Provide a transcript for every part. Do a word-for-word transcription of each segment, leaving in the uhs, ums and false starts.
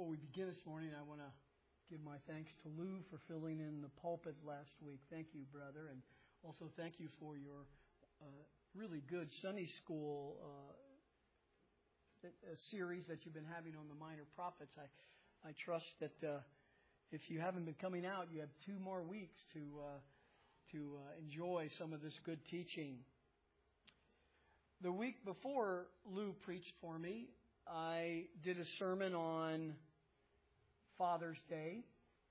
we begin this morning, I want to give my thanks to Lou for filling in the pulpit last week. Thank you, brother. And also thank you for your uh, really good Sunday school uh, series that you've been having on the minor prophets. I, I trust that uh, if you haven't been coming out, you have two more weeks to, uh, to uh, enjoy some of this good teaching. The week before Lou preached for me, I did a sermon on Father's Day.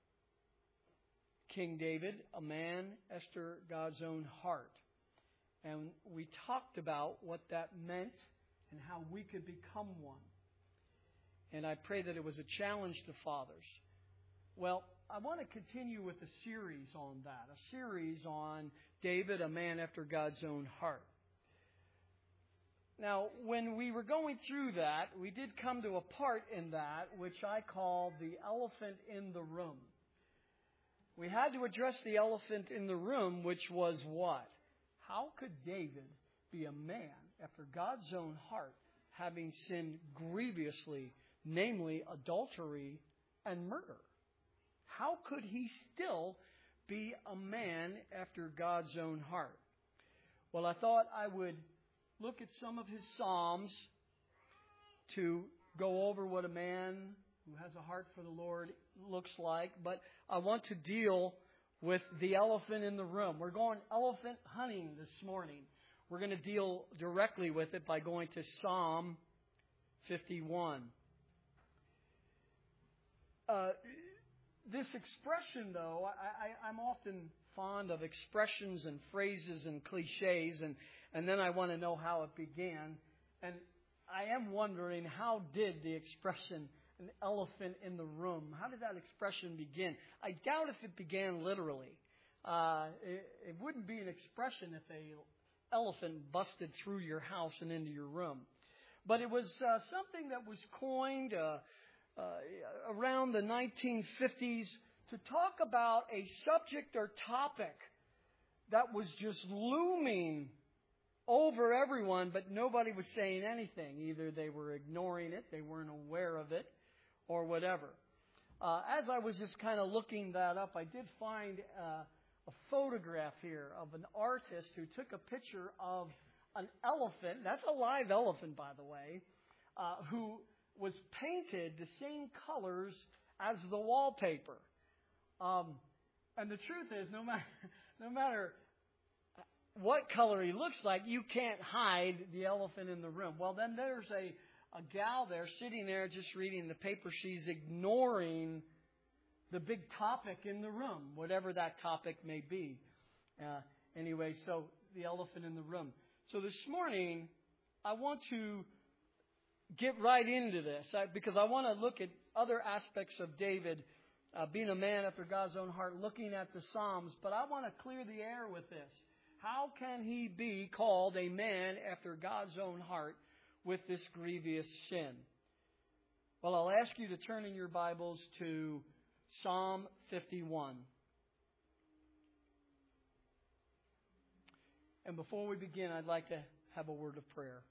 King David, a man after God's own heart. And we talked about what that meant and how we could become one. And I pray that it was a challenge to fathers. Well, I want to continue with a series on that, a series on David, a man after God's own heart. Now, when we were going through that, we did come to a part in that which I call the elephant in the room. We had to address the elephant in the room, which was what? How could David be a man after God's own heart, having sinned grievously, namely adultery and murder? How could he still be a man after God's own heart? Well, I thought I would look at some of his Psalms to go over what a man who has a heart for the Lord looks like. But I want to deal with the elephant in the room. We're going elephant hunting this morning. We're going to deal directly with it by going to Psalm fifty-one. Uh, this expression, though, I, I, I'm often fond of expressions and phrases and cliches, and And then I want to know how it began. And I am wondering, how did the expression, an elephant in the room, how did that expression begin? I doubt if it began literally. Uh, it, it wouldn't be an expression if an elephant busted through your house and into your room. But it was uh, something that was coined uh, uh, around the nineteen fifties to talk about a subject or topic that was just looming over everyone, but nobody was saying anything. Either they were ignoring it, they weren't aware of it, or whatever. Uh, as I was just kind of looking that up, I did find uh, a photograph here of an artist who took a picture of an elephant. That's a live elephant, by the way, uh, who was painted the same colors as the wallpaper. Um, and the truth is, no matter, no matter what color he looks like, you can't hide the elephant in the room. Well, then there's a, a gal there sitting there just reading the paper. She's ignoring the big topic in the room, whatever that topic may be. Uh, anyway, so the elephant in the room. So this morning, I want to get right into this I, because I want to look at other aspects of David uh, being a man after God's own heart, looking at the Psalms. But I want to clear the air with this. How can he be called a man after God's own heart with this grievous sin? Well, I'll ask you to turn in your Bibles to Psalm fifty-one. And before we begin, I'd like to have a word of prayer.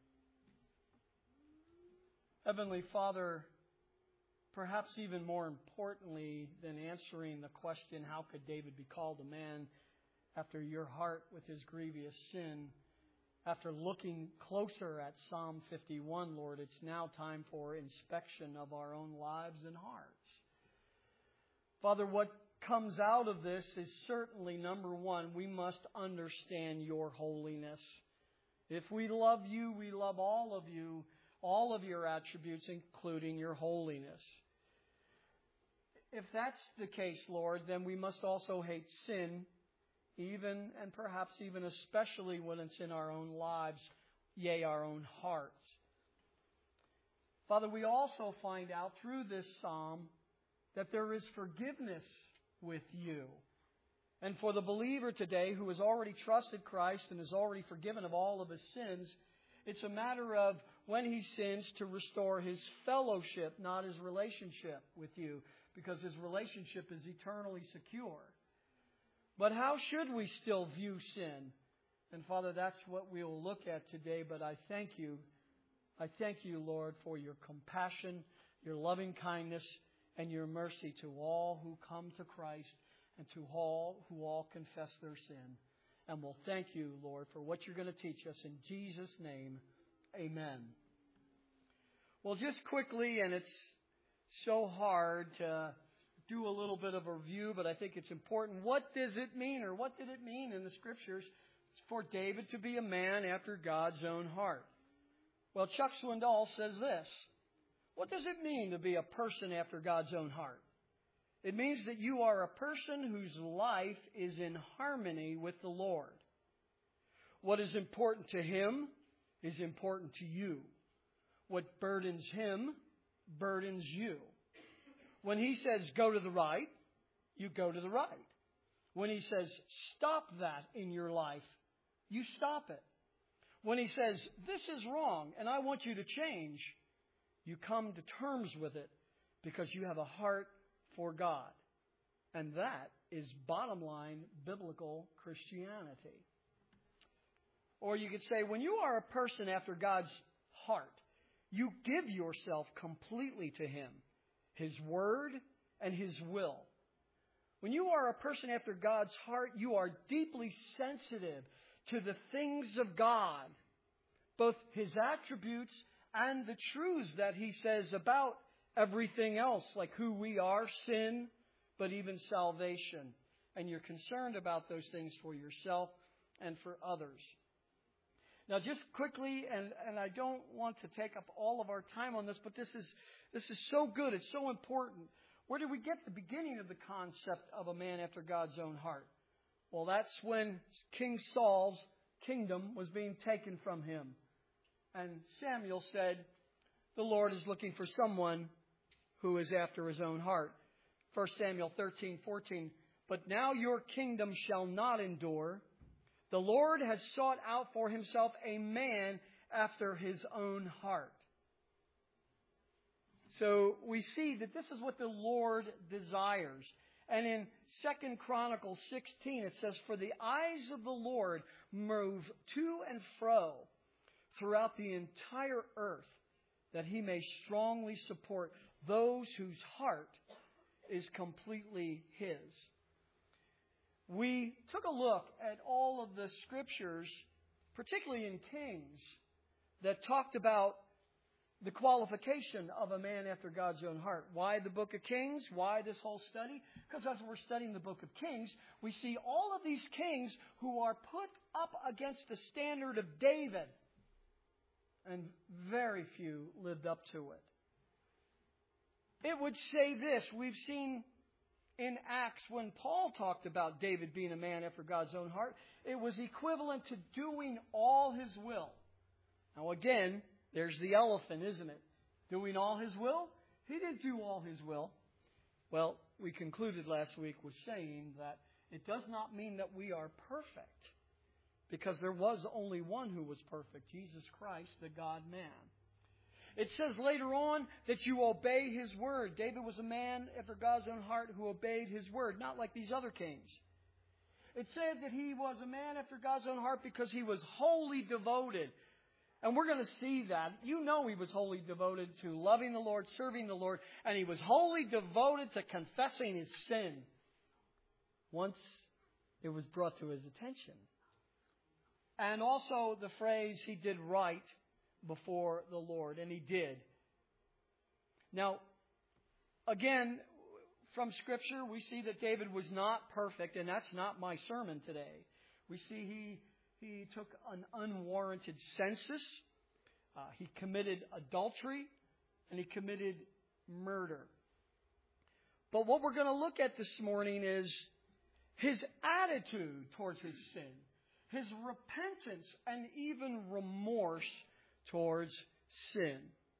Heavenly Father, perhaps even more importantly than answering the question, how could David be called a man after your heart with his grievous sin, after looking closer at Psalm fifty-one, Lord, it's now time for inspection of our own lives and hearts. Father, what comes out of this is certainly, number one, we must understand your holiness. If we love you, we love all of you, all of your attributes, including your holiness. If that's the case, Lord, then we must also hate sin, even and perhaps even especially when it's in our own lives, yea, our own hearts. Father, we also find out through this psalm that there is forgiveness with you. And for the believer today who has already trusted Christ and is already forgiven of all of his sins, it's a matter of when he sins to restore his fellowship, not his relationship with you, because his relationship is eternally secure. But how should we still view sin? And Father, that's what we'll look at today. But I thank you. I thank you, Lord, for your compassion, your loving kindness, and your mercy to all who come to Christ and to all who all confess their sin. And we'll thank you, Lord, for what you're going to teach us. In Jesus' name, amen. Well, just quickly, and it's so hard to do a little bit of a review, but I think it's important. What does it mean, or what did it mean in the Scriptures for David to be a man after God's own heart? Well, Chuck Swindoll says this. What does it mean to be a person after God's own heart? It means that you are a person whose life is in harmony with the Lord. What is important to Him is important to you. What burdens Him burdens you. When He says go to the right, you go to the right. When He says stop that in your life, you stop it. When He says this is wrong and I want you to change, you come to terms with it because you have a heart for God. And that is bottom line biblical Christianity. Or you could say, when you are a person after God's heart, you give yourself completely to Him, His Word and His will. When you are a person after God's heart, you are deeply sensitive to the things of God, both His attributes and the truths that He says about everything else, like who we are, sin, but even salvation. And you're concerned about those things for yourself and for others. Now, just quickly, and, and I don't want to take up all of our time on this, but this is this is so good. It's so important. Where did we get the beginning of the concept of a man after God's own heart? Well, that's when King Saul's kingdom was being taken from him. And Samuel said, the Lord is looking for someone who is after His own heart. First Samuel thirteen fourteen. But now your kingdom shall not endure. The Lord has sought out for Himself a man after His own heart. So we see that this is what the Lord desires. And in Second Chronicles sixteen, it says, for the eyes of the Lord move to and fro throughout the entire earth, that He may strongly support those whose heart is completely His. We took a look at all of the Scriptures, particularly in Kings, that talked about the qualification of a man after God's own heart. Why the book of Kings? Why this whole study? Because as we're studying the book of Kings, we see all of these kings who are put up against the standard of David. And very few lived up to it. It would say this. We've seen in Acts when Paul talked about David being a man after God's own heart, it was equivalent to doing all His will. Now again, there's the elephant, isn't it? Doing all His will? He didn't do all His will. Well, we concluded last week with saying that it does not mean that we are perfect, because there was only one who was perfect, Jesus Christ, the God-man. It says later on that you obey His word. David was a man after God's own heart who obeyed His word, not like these other kings. It said that he was a man after God's own heart because he was wholly devoted. And we're going to see that. You know he was wholly devoted to loving the Lord, serving the Lord, and he was wholly devoted to confessing his sin once it was brought to his attention. And also the phrase, he did right before the Lord, and he did. Now, again, from Scripture, we see that David was not perfect, and that's not my sermon today. We see he he took an unwarranted census, uh, he committed adultery, and he committed murder. But what we're going to look at this morning is his attitude towards his sin, his repentance, and even remorse towards sin.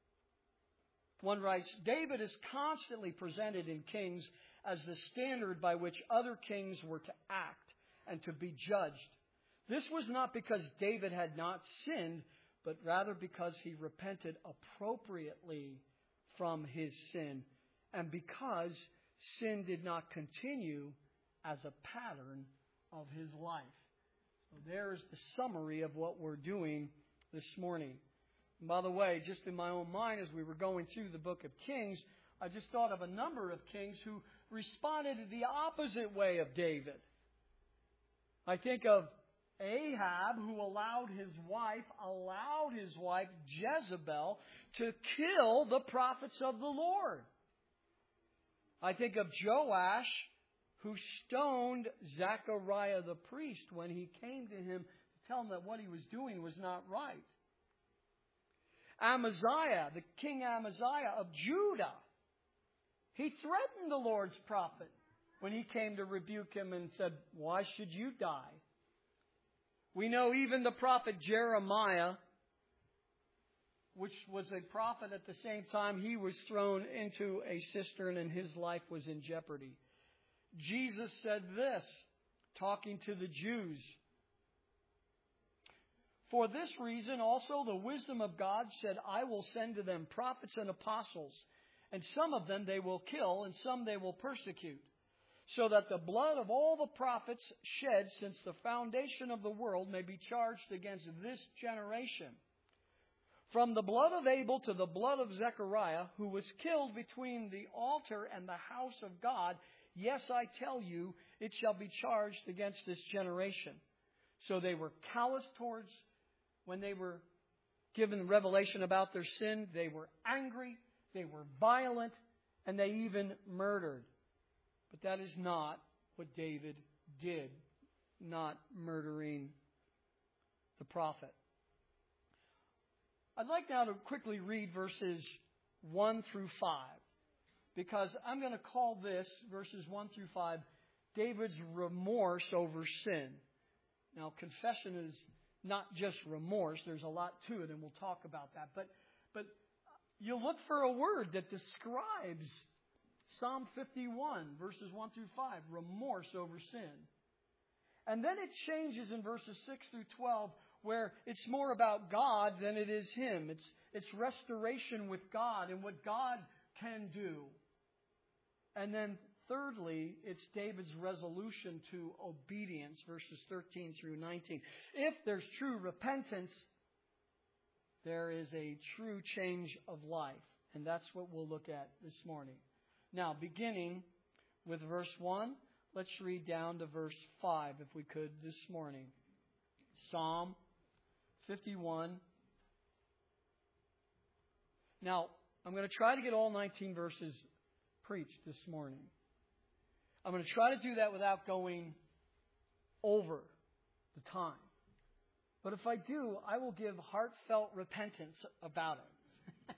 One writes, David is constantly presented in Kings as the standard by which other kings were to act and to be judged. This was not because David had not sinned, but rather because he repented appropriately from his sin, and because sin did not continue as a pattern of his life. So there's the summary of what we're doing this morning. And by the way, just in my own mind, as we were going through the book of Kings, I just thought of a number of kings who responded the opposite way of David. I think of Ahab, who allowed his wife, allowed his wife Jezebel to kill the prophets of the Lord. I think of Joash, who stoned Zechariah the priest when he came to him to tell him that what he was doing was not right. Amaziah, the king Amaziah of Judah, he threatened the Lord's prophet when he came to rebuke him and said, "Why should you die?" We know even the prophet Jeremiah, which was a prophet at the same time, he was thrown into a cistern and his life was in jeopardy. Jesus said this, talking to the Jews, "For this reason also the wisdom of God said, I will send to them prophets and apostles, and some of them they will kill, and some they will persecute, so that the blood of all the prophets shed since the foundation of the world may be charged against this generation. From the blood of Abel to the blood of Zechariah, who was killed between the altar and the house of God, yes, I tell you, it shall be charged against this generation." So they were callous towards, when they were given revelation about their sin, they were angry, they were violent, and they even murdered. But that is not what David did, not murdering the prophet. I'd like now to quickly read verses one through five, because I'm going to call this, verses one through five, David's remorse over sin. Now, confession is not just remorse. There's a lot to it, and we'll talk about that. But, but you look for a word that describes Psalm fifty-one, verses one through five, remorse over sin. And then it changes in verses six through twelve, where it's more about God than it is him. It's, it's restoration with God and what God can do. And then thirdly, it's David's resolution to obedience, verses thirteen through nineteen. If there's true repentance, there is a true change of life. And that's what we'll look at this morning. Now, beginning with verse one, let's read down to verse five, if we could, this morning. Psalm fifty-one. Now, I'm going to try to get all nineteen verses preached this morning. I'm going to try to do that without going over the time. But if I do, I will give heartfelt repentance about it.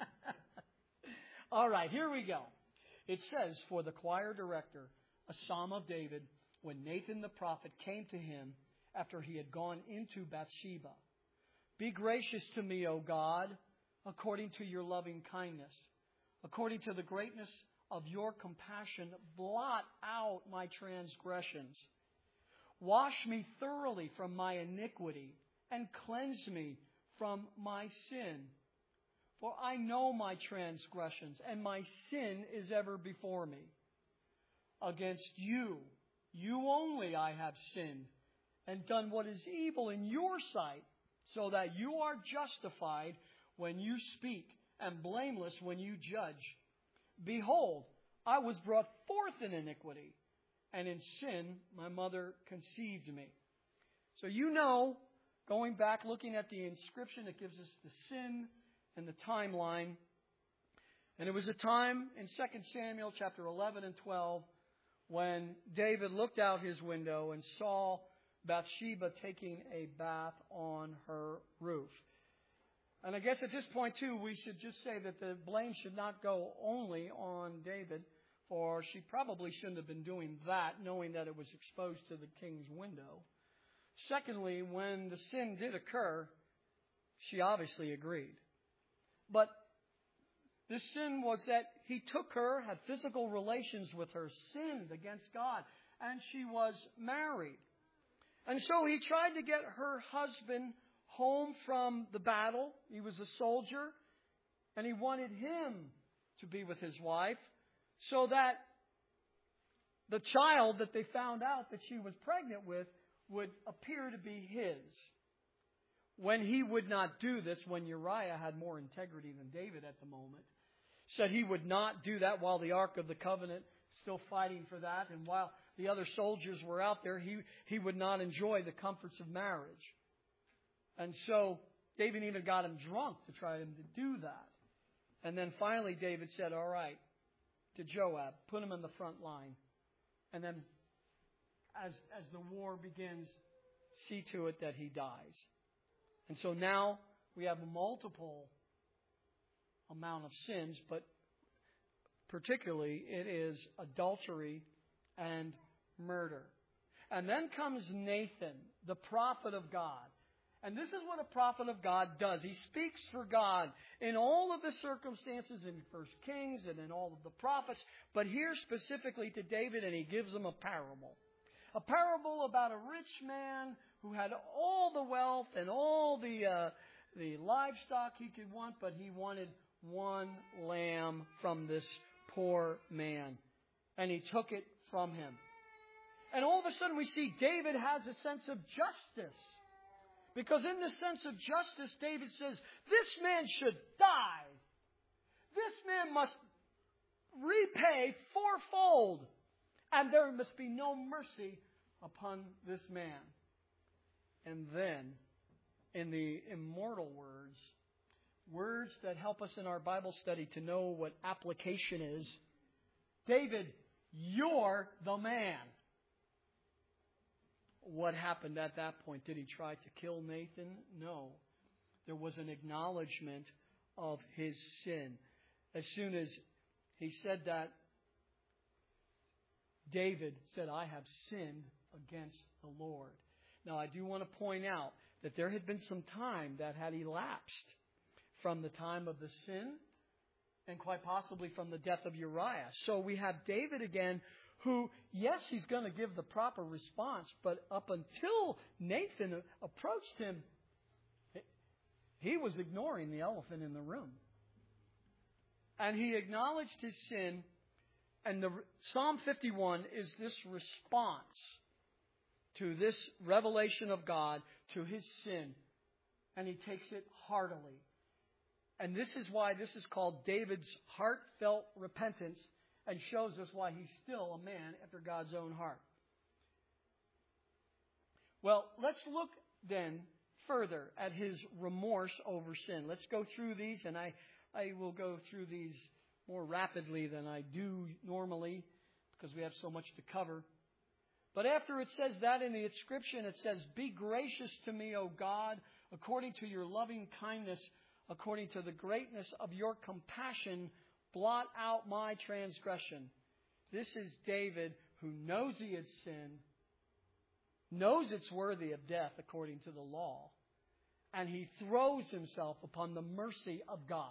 All right, here we go. It says, "For the choir director, a psalm of David, when Nathan the prophet came to him after he had gone into Bathsheba. Be gracious to me, O God, according to your loving kindness. According to the greatness of your compassion, blot out my transgressions. Wash me thoroughly from my iniquity and cleanse me from my sin. For I know my transgressions, and my sin is ever before me. Against you, you only I have sinned, and done what is evil in your sight, so that you are justified when you speak, and blameless when you judge. Behold, I was brought forth in iniquity, and in sin my mother conceived me." So you know, going back, looking at the inscription, it gives us the sin and the timeline. And it was a time in Second Samuel chapter eleven and twelve when David looked out his window and saw Bathsheba taking a bath on her roof. And I guess at this point, too, we should just say that the blame should not go only on David, for she probably shouldn't have been doing that, knowing that it was exposed to the king's window. Secondly, when the sin did occur, she obviously agreed. But this sin was that he took her, had physical relations with her, sinned against God, and she was married. And so he tried to get her husband home from the battle. He was a soldier, and he wanted him to be with his wife so that the child that they found out that she was pregnant with would appear to be his. When he would not do this, when Uriah had more integrity than David at the moment, said he would not do that while the Ark of the Covenant still fighting for that. And while the other soldiers were out there, he, he would not enjoy the comforts of marriage. And so David even got him drunk to try him to do that. And then finally David said, all right, to Joab, put him in the front line. And then as, as the war begins, see to it that he dies. And so now we have a multiple amount of sins, but particularly it is adultery and murder. And then comes Nathan, the prophet of God. And this is what a prophet of God does. He speaks for God in all of the circumstances in First Kings and in all of the prophets, but here specifically to David, and he gives him a parable. A parable about a rich man who had all the wealth and all the uh, the livestock he could want, but he wanted one lamb from this poor man. And he took it from him. And all of a sudden we see David has a sense of justice. Because in the sense of justice, David says, this man should die. This man must repay fourfold. And there must be no mercy upon this man. And then, in the immortal words, words that help us in our Bible study to know what application is, David, you're the man. What happened at that point? Did he try to kill Nathan? No. There was an acknowledgement of his sin. As soon as he said that, David said, I have sinned against the Lord. Now, I do want to point out that there had been some time that had elapsed from the time of the sin and quite possibly from the death of Uriah. So we have David again who, yes, he's going to give the proper response, but up until Nathan approached him, he was ignoring the elephant in the room. And he acknowledged his sin, and the Psalm fifty-one is this response to this revelation of God, to his sin, and he takes it heartily. And this is why this is called David's heartfelt repentance, and shows us why he's still a man after God's own heart. Well, let's look then further at his remorse over sin. Let's go through these, and I, I will go through these more rapidly than I do normally because we have so much to cover. But after it says that in the inscription, it says, be gracious to me, O God, according to your loving kindness, according to the greatness of your compassion, blot out my transgression. This is David who knows he had sinned, knows it's worthy of death according to the law, and he throws himself upon the mercy of God.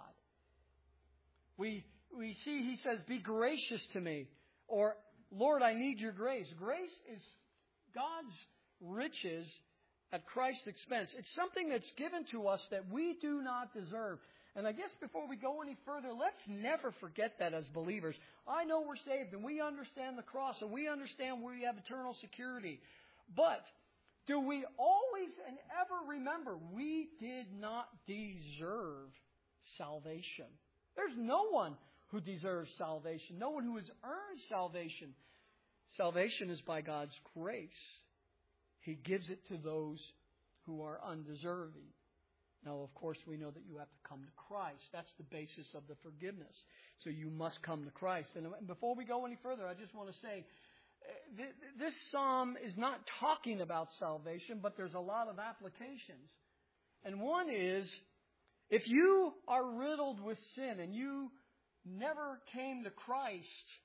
We we see he says, be gracious to me, or Lord, I need your grace. Grace is God's riches at Christ's expense. It's something that's given to us that we do not deserve. And I guess before we go any further, let's never forget that as believers. I know we're saved and we understand the cross and we understand we have eternal security. But do we always and ever remember we did not deserve salvation? There's no one who deserves salvation. No one who has earned salvation. Salvation is by God's grace. He gives it to those who are undeserving. Now, of course, we know that you have to come to Christ. That's the basis of the forgiveness. So you must come to Christ. And before we go any further, I just want to say, this psalm is not talking about salvation, but there's a lot of applications. And one is, if you are riddled with sin and you never came to Christ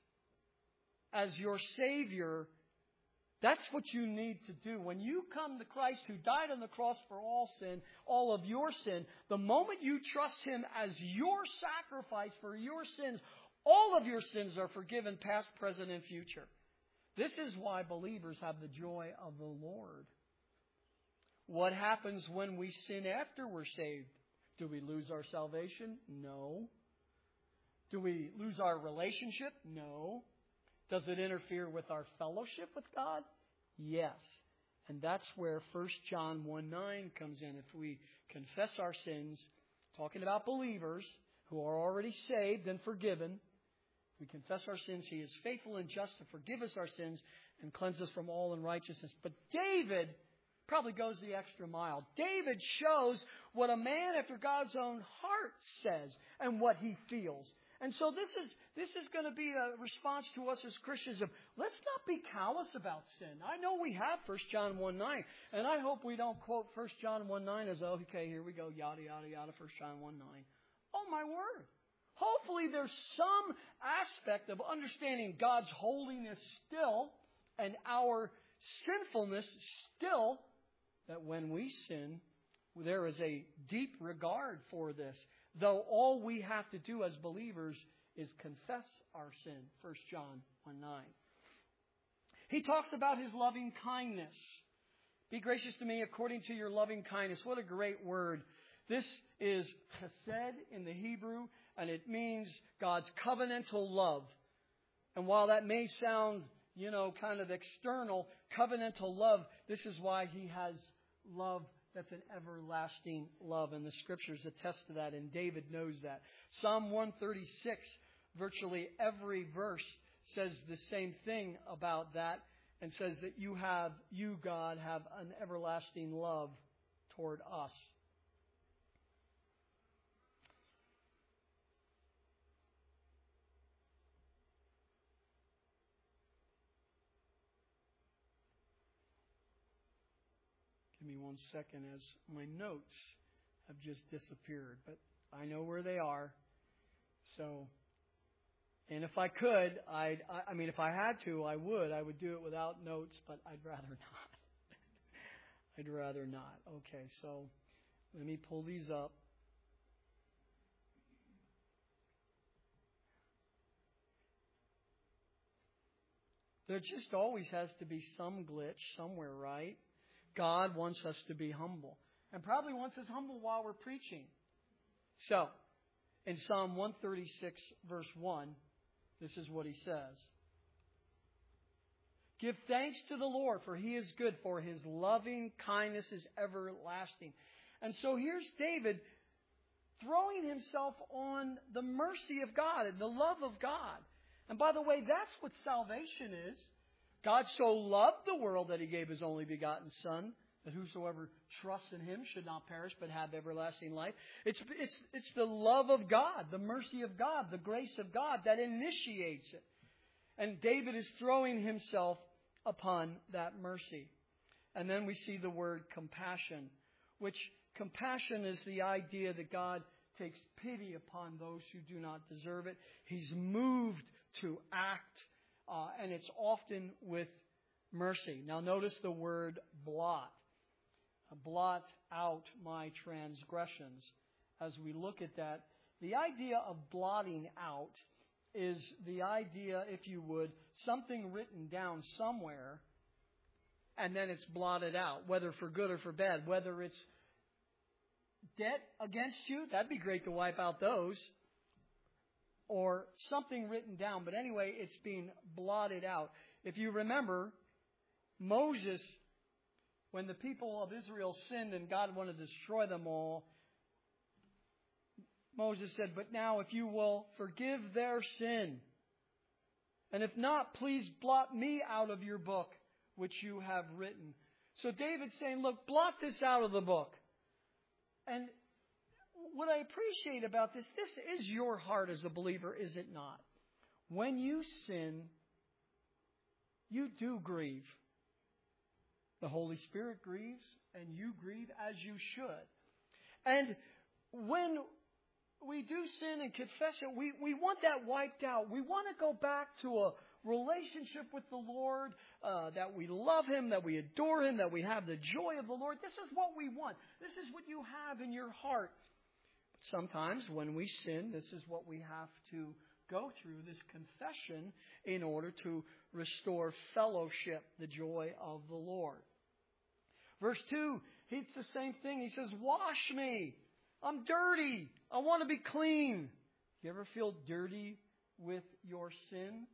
as your Savior, that's what you need to do. When you come to Christ who died on the cross for all sin, all of your sin, the moment you trust Him as your sacrifice for your sins, all of your sins are forgiven, past, present, and future. This is why believers have the joy of the Lord. What happens when we sin after we're saved? Do we lose our salvation? No. Do we lose our relationship? No. Does it interfere with our fellowship with God? Yes. And that's where First John one nine comes in. If we confess our sins, talking about believers, who are already saved and forgiven. We confess our sins. He is faithful and just to forgive us our sins and cleanse us from all unrighteousness. But David probably goes the extra mile. David shows what a man after God's own heart says and what he feels. And so this is this is going to be a response to us as Christians of let's not be callous about sin. I know we have First John one nine, and I hope we don't quote First John one nine as, oh, okay, here we go, yada, yada, yada, First John one nine. Oh, my word. Hopefully there's some aspect of understanding God's holiness still and our sinfulness still, that when we sin, there is a deep regard for this. Though all we have to do as believers is confess our sin. First John one nine. He talks about His loving kindness. Be gracious to me according to your loving kindness. What a great word. This is chesed in the Hebrew, and it means God's covenantal love. And while that may sound, you know, kind of external, covenantal love, this is why He has love that's an everlasting love. And the Scriptures attest to that, and David knows that. Psalm one thirty-six, virtually every verse says the same thing about that, and says that you have, you, God, have an everlasting love toward us. Give me one second as my notes have just disappeared, but I know where they are. So, and if I could, I'd, I, I mean, if I had to, I would. I would do it without notes, but I'd rather not. I'd rather not. Okay, so let me pull these up. There just always has to be some glitch somewhere, right? God wants us to be humble, and probably wants us humble while we're preaching. So, in Psalm one thirty-six, verse one, this is what he says. Give thanks to the Lord, for He is good, for His loving kindness is everlasting. And so here's David throwing himself on the mercy of God and the love of God. And by the way, that's what salvation is. God so loved the world that He gave His only begotten Son, that whosoever trusts in Him should not perish but have everlasting life. It's, it's, it's the love of God, the mercy of God, the grace of God that initiates it. And David is throwing himself upon that mercy. And then we see the word compassion, which compassion is the idea that God takes pity upon those who do not deserve it. He's moved to act. Uh, and it's often with mercy. Now notice the word blot. Blot out my transgressions. As we look at that, the idea of blotting out is the idea, if you would, something written down somewhere and then it's blotted out, whether for good or for bad. Whether it's debt against you, that'd be great to wipe out those. Or something written down. But anyway, it's being blotted out. If you remember, Moses, when the people of Israel sinned and God wanted to destroy them all, Moses said, but now if you will forgive their sin, and if not, please blot me out of your book, which you have written. So David's saying, look, blot this out of the book. And what I appreciate about this, this is your heart as a believer, is it not? When you sin, you do grieve. The Holy Spirit grieves, and you grieve as you should. And when we do sin and confess it, we, we want that wiped out. We want to go back to a relationship with the Lord, uh, that we love Him, that we adore Him, that we have the joy of the Lord. This is what we want. This is what you have in your heart. But sometimes when we sin, this is what we have to go through, this confession, in order to restore fellowship, the joy of the Lord. Verse two, it's the same thing. He says, wash me. I'm dirty. I want to be clean. You ever feel dirty with your sin?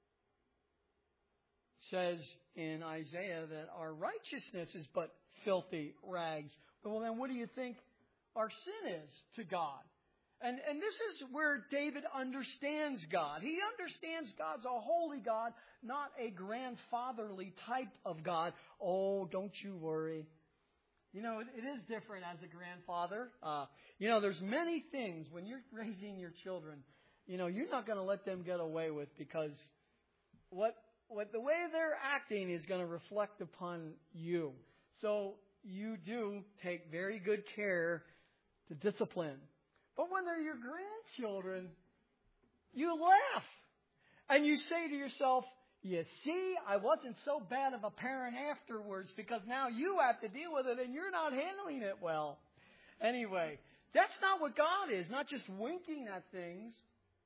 It says in Isaiah that our righteousness is but filthy rags. Well, then what do you think our sin is to God? And, and this is where David understands God. He understands God's a holy God, not a grandfatherly type of God. Oh, don't you worry. You know, it, it is different as a grandfather. Uh, you know, there's many things when you're raising your children, you know, you're not going to let them get away with, because what what the way they're acting is going to reflect upon you. So you do take very good care to discipline. But when they're your grandchildren, you laugh. And you say to yourself, you see, I wasn't so bad of a parent afterwards, because now you have to deal with it and you're not handling it well. Anyway, that's not what God is, not just winking at things.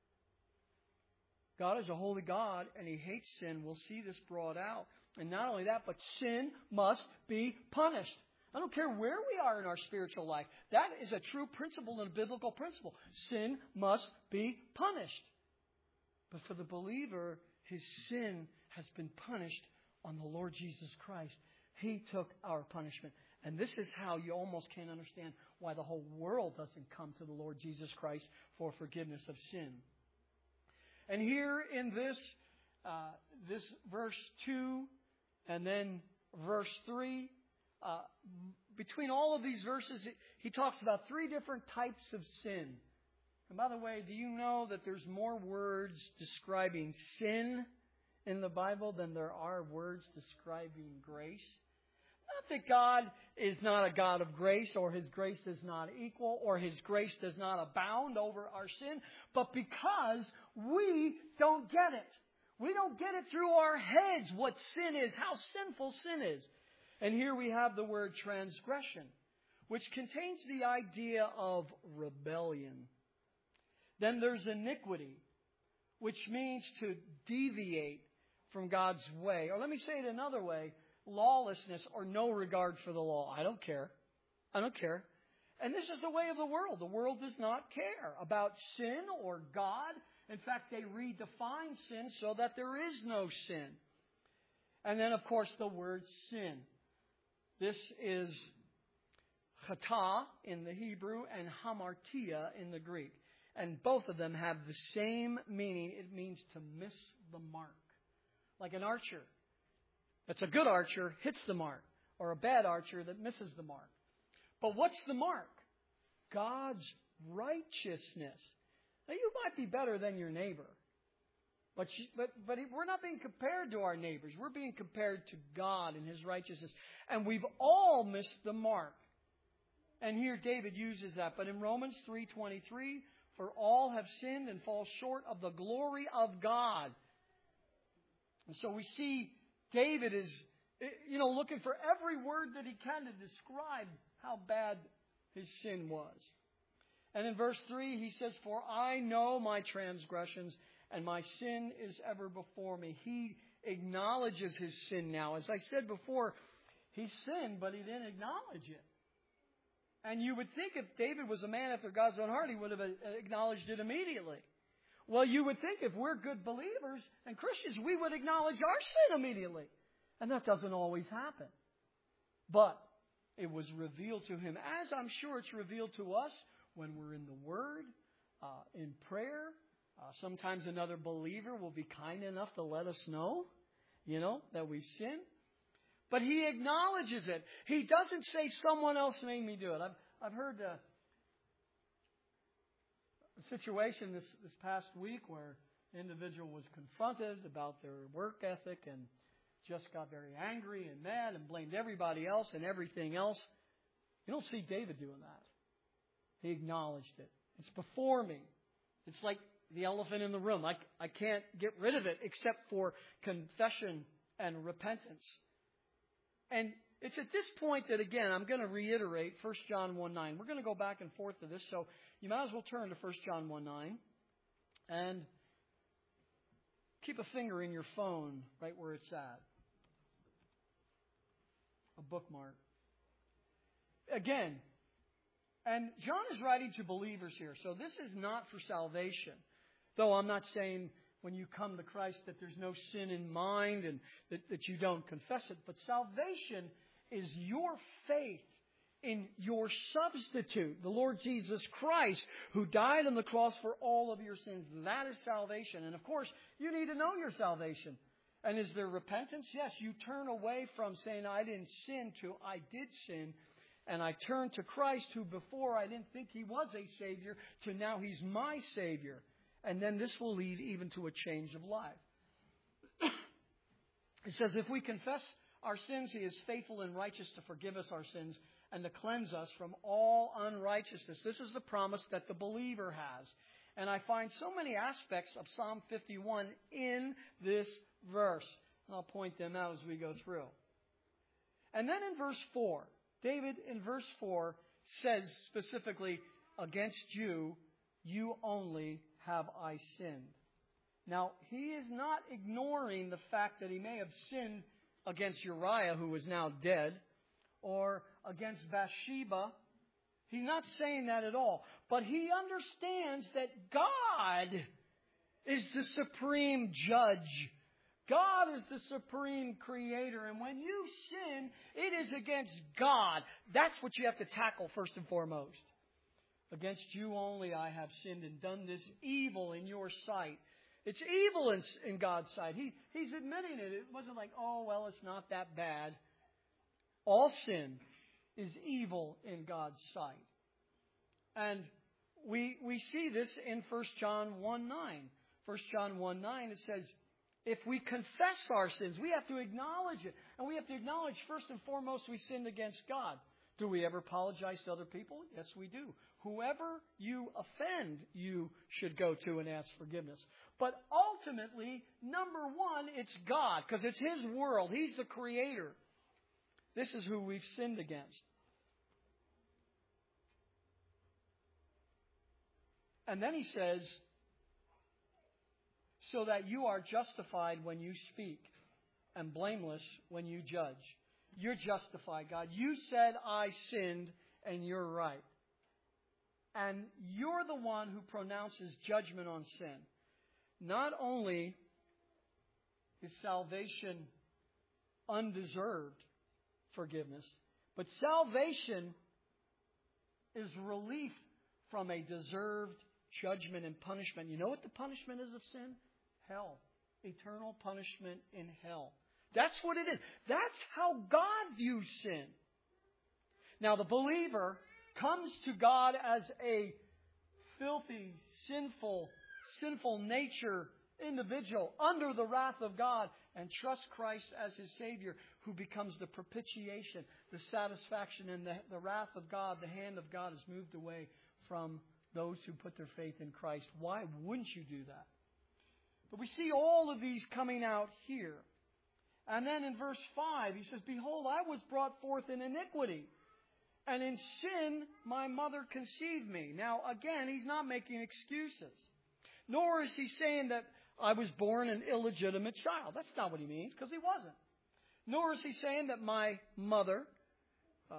God is a holy God, and He hates sin. We'll see this brought out. And not only that, but sin must be punished. I don't care where we are in our spiritual life. That is a true principle and a biblical principle. Sin must be punished. But for the believer, his sin has been punished on the Lord Jesus Christ. He took our punishment. And this is how you almost can't understand why the whole world doesn't come to the Lord Jesus Christ for forgiveness of sin. And here in this, uh, this verse two and then verse three, Uh, between all of these verses, he talks about three different types of sin. And by the way, do you know that there's more words describing sin in the Bible than there are words describing grace? Not that God is not a God of grace, or His grace is not equal, or His grace does not abound over our sin, but because we don't get it. We don't get it through our heads what sin is, how sinful sin is. And here we have the word transgression, which contains the idea of rebellion. Then there's iniquity, which means to deviate from God's way. Or let me say it another way, lawlessness or no regard for the law. I don't care. I don't care. And this is the way of the world. The world does not care about sin or God. In fact, they redefine sin so that there is no sin. And then, of course, the word sin. This is chata in the Hebrew and hamartia in the Greek. And both of them have the same meaning. It means to miss the mark. Like an archer that's a good archer hits the mark, or a bad archer that misses the mark. But what's the mark? God's righteousness. Now, you might be better than your neighbor. But, she, but but we're not being compared to our neighbors. We're being compared to God and His righteousness. And we've all missed the mark. And here David uses that. But in Romans three twenty-three, for all have sinned and fall short of the glory of God. And so we see David is, you know, looking for every word that he can to describe how bad his sin was. And in verse three, he says, for I know my transgressions, and my sin is ever before me. He acknowledges his sin now. As I said before, he sinned, but he didn't acknowledge it. And you would think if David was a man after God's own heart, he would have acknowledged it immediately. Well, you would think if we're good believers and Christians, we would acknowledge our sin immediately. And that doesn't always happen. But it was revealed to him, as I'm sure it's revealed to us when we're in the Word, uh, in prayer. Uh, sometimes another believer will be kind enough to let us know, you know, that we've sinned. But he acknowledges it. He doesn't say someone else made me do it. I've, I've heard uh, a situation this, this past week where an individual was confronted about their work ethic and just got very angry and mad and blamed everybody else and everything else. You don't see David doing that. He acknowledged it. It's before me. It's like the elephant in the room. I, I can't get rid of it except for confession and repentance. And it's at this point that, again, I'm going to reiterate First John one nine. We're going to go back and forth to this, so you might as well turn to First John one nine. And keep a finger in your phone right where it's at. A bookmark. Again, and John is writing to believers here, so this is not for salvation. Though I'm not saying when you come to Christ that there's no sin in mind and that, that you don't confess it. But salvation is your faith in your substitute, the Lord Jesus Christ, who died on the cross for all of your sins. That is salvation. And of course, you need to know your salvation. And is there repentance? Yes, you turn away from saying, I didn't sin, to I did sin. And I turn to Christ, who before I didn't think He was a Savior, to now He's my Savior. And then this will lead even to a change of life. It says, if we confess our sins, He is faithful and righteous to forgive us our sins and to cleanse us from all unrighteousness. This is the promise that the believer has. And I find so many aspects of Psalm fifty-one in this verse. And I'll point them out as we go through. And then in verse four, David in verse four says specifically, against you, you only have I sinned. Now, he is not ignoring the fact that he may have sinned against Uriah, who is now dead, or against Bathsheba. He's not saying that at all. But he understands that God is the supreme judge. God is the supreme creator. And when you sin, it is against God. That's what you have to tackle first and foremost. Against you only I have sinned and done this evil in your sight. It's evil in, in God's sight. He, he's admitting it. It wasn't like, oh, well, it's not that bad. All sin is evil in God's sight. And we we see this in First John one nine. First John one nine, it says, if we confess our sins, we have to acknowledge it. And we have to acknowledge, first and foremost, we sinned against God. Do we ever apologize to other people? Yes, we do. Whoever you offend, you should go to and ask forgiveness. But ultimately, number one, it's God, because it's His world. He's the creator. This is who we've sinned against. And then he says, so that you are justified when you speak and blameless when you judge. You're justified, God. You said I sinned, and you're right. And you're the one who pronounces judgment on sin. Not only is salvation undeserved forgiveness, but salvation is relief from a deserved judgment and punishment. You know what the punishment is of sin? Hell. Eternal punishment in hell. That's what it is. That's how God views sin. Now, the believer comes to God as a filthy, sinful, sinful nature individual under the wrath of God and trusts Christ as his Savior, who becomes the propitiation, the satisfaction, and the, the wrath of God. The hand of God is moved away from those who put their faith in Christ. Why wouldn't you do that? But we see all of these coming out here. And then in verse five, he says, behold, I was brought forth in iniquity, and in sin my mother conceived me. Now, again, he's not making excuses. Nor is he saying that I was born an illegitimate child. That's not what he means, because he wasn't. Nor is he saying that my mother uh,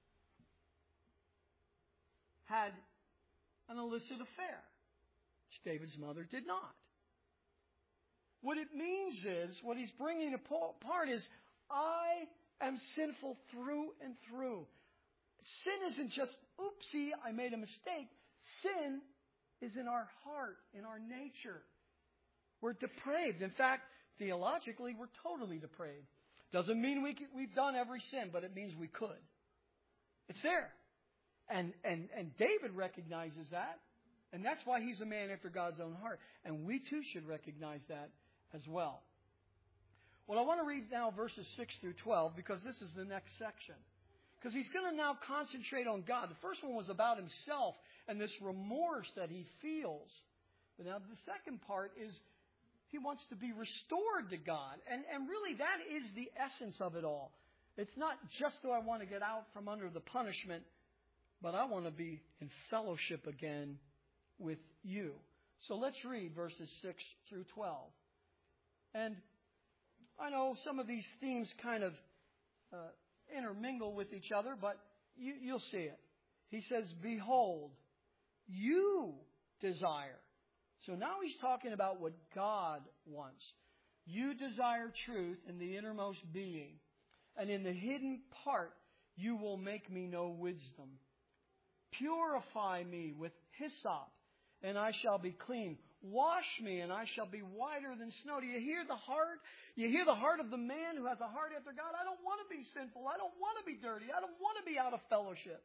had an illicit affair, which David's mother did not. What it means is, what he's bringing apart is, I am sinful through and through. Sin isn't just, oopsie, I made a mistake. Sin is in our heart, in our nature. We're depraved. In fact, theologically, we're totally depraved. Doesn't mean we can, we've done every sin, but it means we could. It's there. And, and, and David recognizes that. And that's why he's a man after God's own heart. And we too should recognize that as well. Well, I want to read now verses six through twelve, because this is the next section. Because he's going to now concentrate on God. The first one was about himself and this remorse that he feels. But now the second part is he wants to be restored to God. And, and really that is the essence of it all. It's not just do I want to get out from under the punishment, but I want to be in fellowship again with you. So let's read verses six through twelve. And I know some of these themes kind of uh, intermingle with each other, but you, you'll see it. He says, behold, you desire. So now he's talking about what God wants. You desire truth in the innermost being, and in the hidden part you will make me know wisdom. Purify me with hyssop, and I shall be clean. Wash me, and I shall be whiter than snow. Do you hear the heart? You hear the heart of the man who has a heart after God. I don't want to be sinful. I don't want to be dirty. I don't want to be out of fellowship.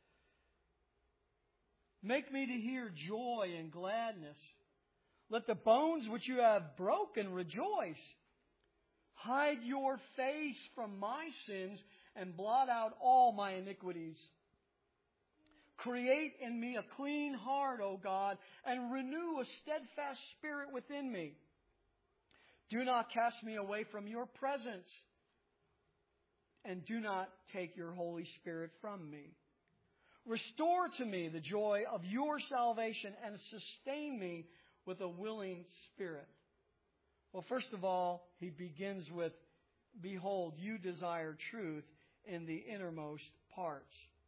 Make me to hear joy and gladness. Let the bones which you have broken rejoice. Hide your face from my sins and blot out all my iniquities. Create in me a clean heart, O God, and renew a steadfast spirit within me. Do not cast me away from your presence, and do not take your Holy Spirit from me. Restore to me the joy of your salvation and sustain me with a willing spirit. Well, first of all, he begins with, behold, you desire truth in the innermost parts.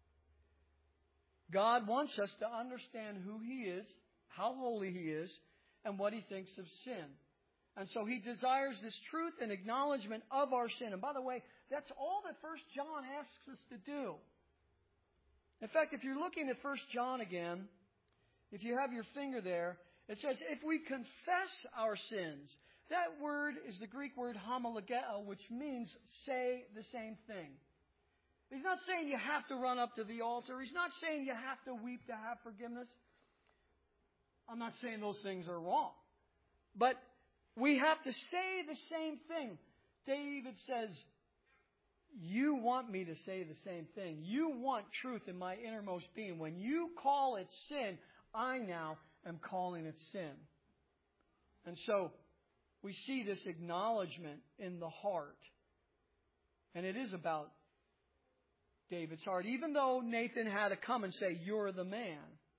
God wants us to understand who He is, how holy He is, and what He thinks of sin. And so He desires this truth and acknowledgement of our sin. And by the way, that's all that First John asks us to do. In fact, if you're looking at First John again, if you have your finger there, it says, if we confess our sins. That word is the Greek word homologeo, which means say the same thing. He's not saying you have to run up to the altar. He's not saying you have to weep to have forgiveness. I'm not saying those things are wrong. But we have to say the same thing. David says, you want me to say the same thing. You want truth in my innermost being. When you call it sin, I now am calling it sin. And so we see this acknowledgement in the heart. And it is about David's heart, even though Nathan had to come and say, you're the man.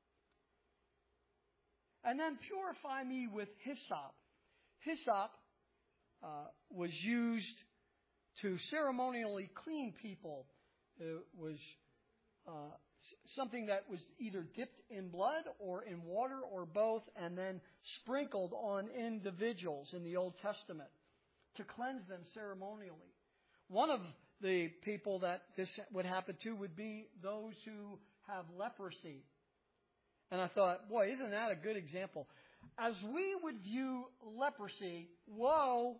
And then purify me with hyssop. Hyssop uh, was used to ceremonially clean people. It was uh, something that was either dipped in blood or in water or both, and then sprinkled on individuals in the Old Testament to cleanse them ceremonially. One of the people that this would happen to would be those who have leprosy. And I thought, boy, isn't that a good example? As we would view leprosy, woe,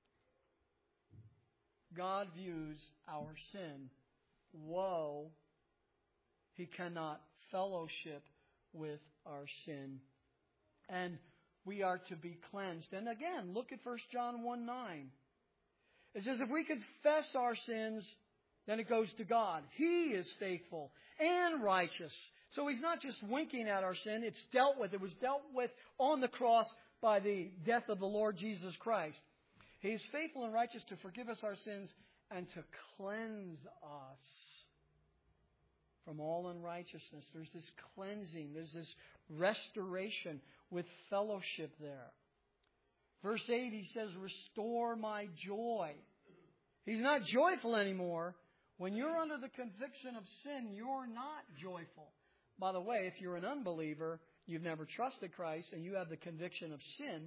God views our sin. Woe, He cannot fellowship with our sin. And we are to be cleansed. And again, look at First John one nine. It says, if we confess our sins, then it goes to God. He is faithful and righteous. So He's not just winking at our sin. It's dealt with. It was dealt with on the cross by the death of the Lord Jesus Christ. He is faithful and righteous to forgive us our sins and to cleanse us from all unrighteousness. There's this cleansing. There's this restoration with fellowship there. Verse eight, he says, restore my joy. He's not joyful anymore. When you're under the conviction of sin, you're not joyful. By the way, if you're an unbeliever, you've never trusted Christ, and you have the conviction of sin,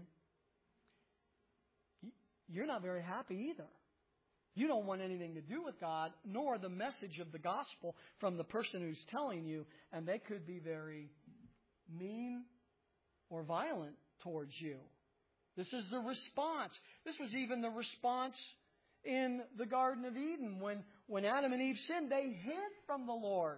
you're not very happy either. You don't want anything to do with God, nor the message of the gospel from the person who's telling you, and they could be very mean or violent towards you. This is the response. This was even the response in the Garden of Eden. When, when Adam and Eve sinned, they hid from the Lord.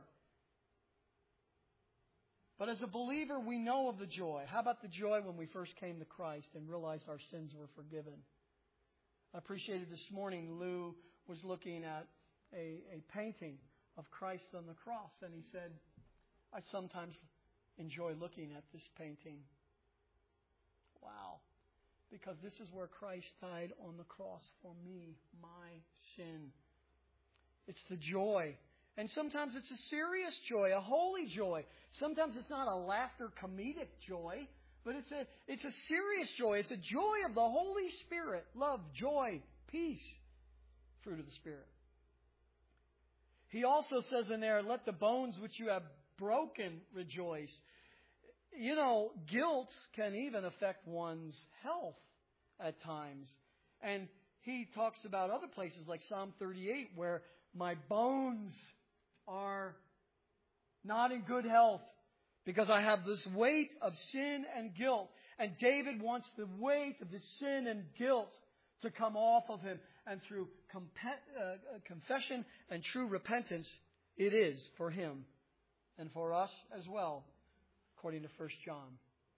But as a believer, we know of the joy. How about the joy when we first came to Christ and realized our sins were forgiven? I appreciated this morning Lou was looking at a, a painting of Christ on the cross. And he said, I sometimes enjoy looking at this painting. Wow. Because this is where Christ died on the cross for me, my sin. It's the joy. And sometimes it's a serious joy, a holy joy. Sometimes it's not a laughter comedic joy, but it's a, it's a serious joy. It's a joy of the Holy Spirit. Love, joy, peace, fruit of the Spirit. He also says in there, let the bones which you have broken rejoice. You know, guilt can even affect one's health at times. And he talks about other places like Psalm thirty-eight where my bones are not in good health because I have this weight of sin and guilt. And David wants the weight of the sin and guilt to come off of him. And through compe- uh, confession and true repentance, it is for him and for us as well, according to First John.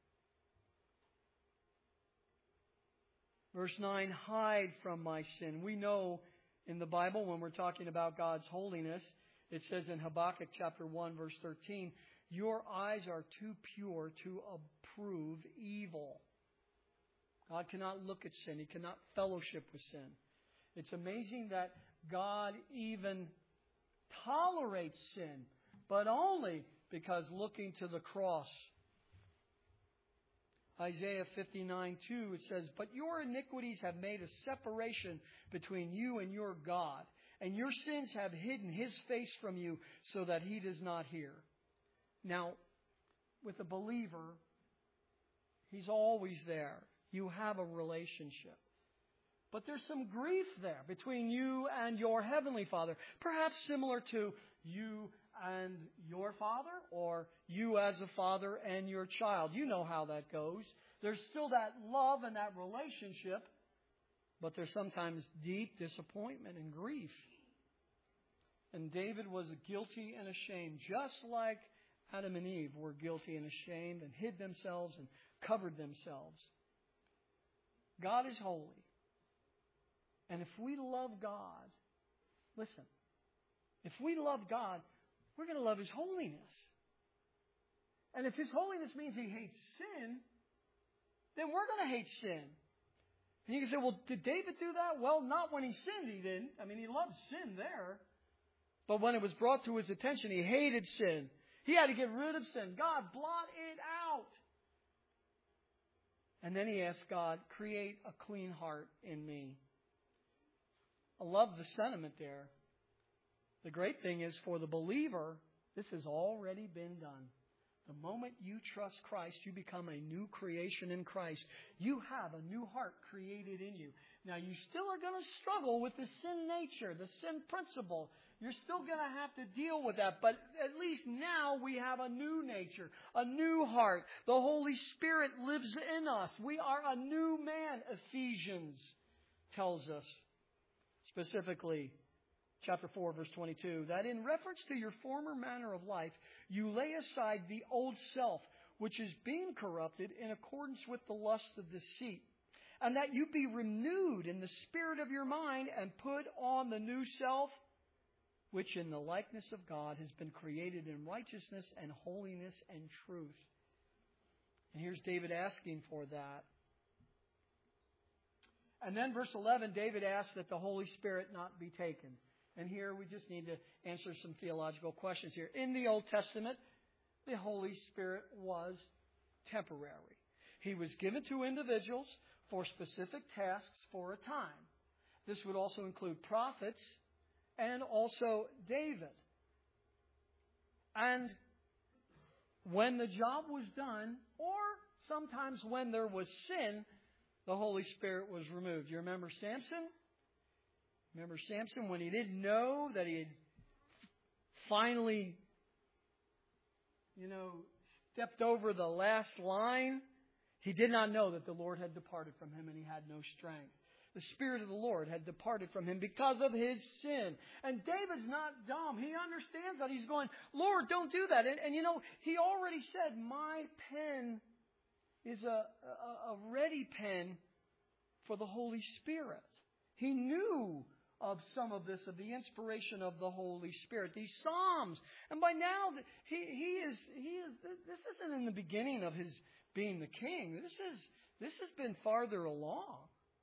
Verse nine, hide from my sin. We know in the Bible when we're talking about God's holiness, it says in Habakkuk chapter one, verse thirteen, your eyes are too pure to approve evil. God cannot look at sin. He cannot fellowship with sin. It's amazing that God even tolerates sin, but only because looking to the cross. Isaiah fifty-nine two, it says, but your iniquities have made a separation between you and your God, and your sins have hidden His face from you so that He does not hear. Now, with a believer, He's always there. You have a relationship. But there's some grief there between you and your Heavenly Father. Perhaps similar to you and your father, or you as a father and your child. You know how that goes. There's still that love and that relationship, but there's sometimes deep disappointment and grief. And David was guilty and ashamed, just like Adam and Eve were guilty and ashamed and hid themselves and covered themselves. God is holy. And if we love God, listen, if we love God, we're going to love His holiness. And if His holiness means He hates sin, then we're going to hate sin. And you can say, well, did David do that? Well, not when he sinned, he didn't. I mean, he loved sin there. But when it was brought to his attention, he hated sin. He had to get rid of sin. God, blot it out. And then he asked God, create a clean heart in me. I love the sentiment there. The great thing is for the believer, this has already been done. The moment you trust Christ, you become a new creation in Christ. You have a new heart created in you. Now, you still are going to struggle with the sin nature, the sin principle. You're still going to have to deal with that. But at least now we have a new nature, a new heart. The Holy Spirit lives in us. We are a new man, Ephesians tells us. Specifically, chapter four, verse twenty-two, that in reference to your former manner of life, you lay aside the old self, which is being corrupted in accordance with the lust of deceit, and that you be renewed in the spirit of your mind and put on the new self, which in the likeness of God has been created in righteousness and holiness and truth. And here's David asking for that. And then verse eleven, David asks that the Holy Spirit not be taken. And here we just need to answer some theological questions here. In the Old Testament, the Holy Spirit was temporary. He was given to individuals for specific tasks for a time. This would also include prophets and also David. And when the job was done, or sometimes when there was sin, the Holy Spirit was removed. You remember Samson? Remember Samson when he didn't know that he had finally, you know, stepped over the last line? He did not know that the Lord had departed from him and he had no strength. The Spirit of the Lord had departed from him because of his sin. And David's not dumb. He understands that. He's going, Lord, don't do that. And, and you know, he already said, my pen is a, a, a ready pen for the Holy Spirit. He knew of some of this, of the inspiration of the Holy Spirit, these Psalms. And by now, he, he is, he is, this isn't in the beginning of his being the king. This is, this has been farther along.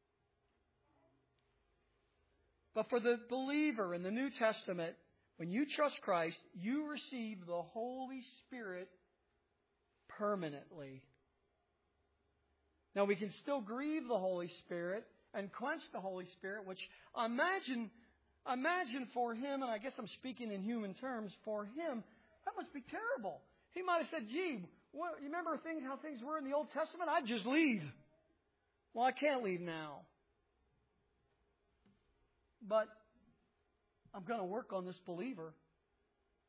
But for the believer in the New Testament, when you trust Christ, you receive the Holy Spirit permanently. Now, we can still grieve the Holy Spirit and quench the Holy Spirit, which imagine, imagine for him, and I guess I'm speaking in human terms, for him, that must be terrible. He might have said, gee, what, you remember things, how things were in the Old Testament? I'd just leave. Well, I can't leave now. But I'm going to work on this believer.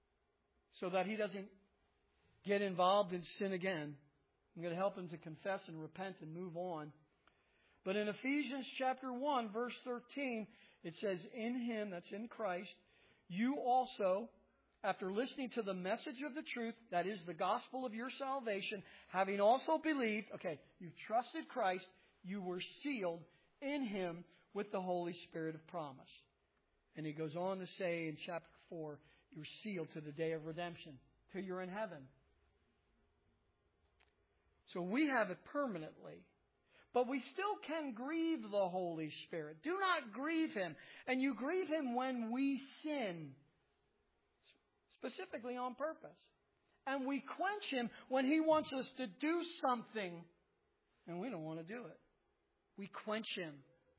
so that he doesn't get involved in sin again. I'm going to help him to confess and repent and move on. But in Ephesians chapter one, verse thirteen, it says, in him, that's in Christ, you also, after listening to the message of the truth, that is the gospel of your salvation, having also believed, okay, you've trusted Christ, you were sealed in him with the Holy Spirit of promise. And he goes on to say in chapter four, you're sealed to the day of redemption, till you're in heaven. So we have it permanently. But we still can grieve the Holy Spirit. Do not grieve him. And you grieve him when we sin, specifically on purpose. And we quench him when he wants us to do something, and we don't want to do it. We quench him.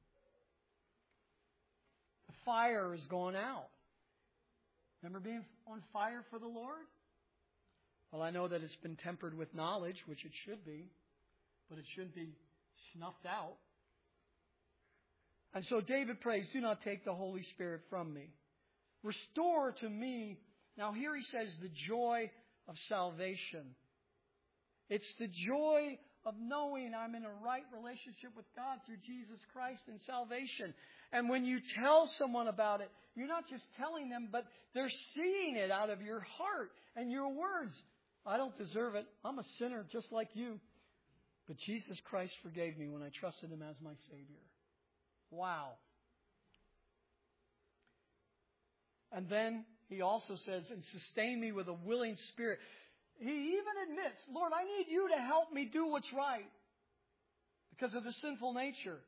The fire has gone out. Remember being on fire for the Lord? Well, I know that it's been tempered with knowledge, which it should be, but it shouldn't be snuffed out. And so David prays, do not take the Holy Spirit from me. Restore to me. Now here he says the joy of salvation. It's the joy of knowing I'm in a right relationship with God through Jesus Christ and salvation. And when you tell someone about it, you're not just telling them, but they're seeing it out of your heart and your words. I don't deserve it. I'm a sinner just like you. But Jesus Christ forgave me when I trusted him as my Savior. Wow. And then he also says, and sustain me with a willing spirit. He even admits, Lord, I need you to help me do what's right because of the sinful nature.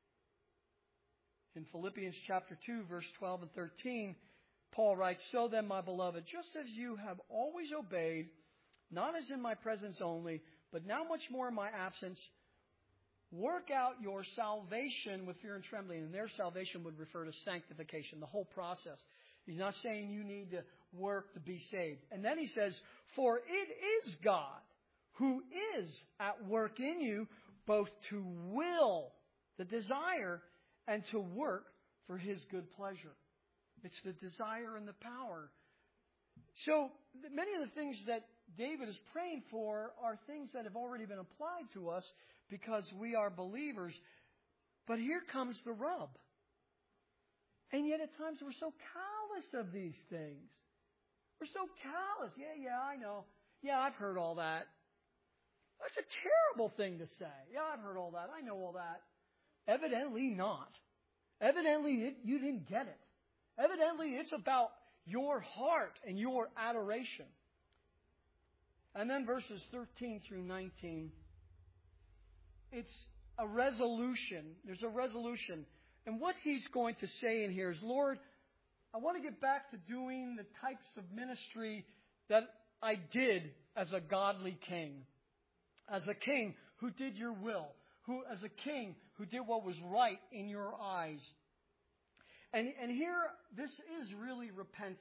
In Philippians chapter two, verse twelve and thirteen, Paul writes, so then, my beloved, just as you have always obeyed, not as in my presence only, but now much more in my absence, work out your salvation with fear and trembling. And their salvation would refer to sanctification, the whole process. He's not saying you need to work to be saved. And then he says, for it is God who is at work in you, both to will, the desire, and to work for his good pleasure. It's the desire and the power. So many of the things that David is praying for are things that have already been applied to us because we are believers. But here comes the rub. And yet at times we're so callous of these things. We're so callous. Yeah, yeah, I know. Yeah, I've heard all that. That's a terrible thing to say. Yeah, I've heard all that. I know all that. Evidently not. Evidently it, you didn't get it. Evidently it's about your heart and your adoration. And then verses thirteen through nineteen, it's a resolution. There's a resolution. And what he's going to say in here is, Lord, I want to get back to doing the types of ministry that I did as a godly king. As a king who did your will. Who, as a king who did what was right in your eyes. And, and here, this is really repentance.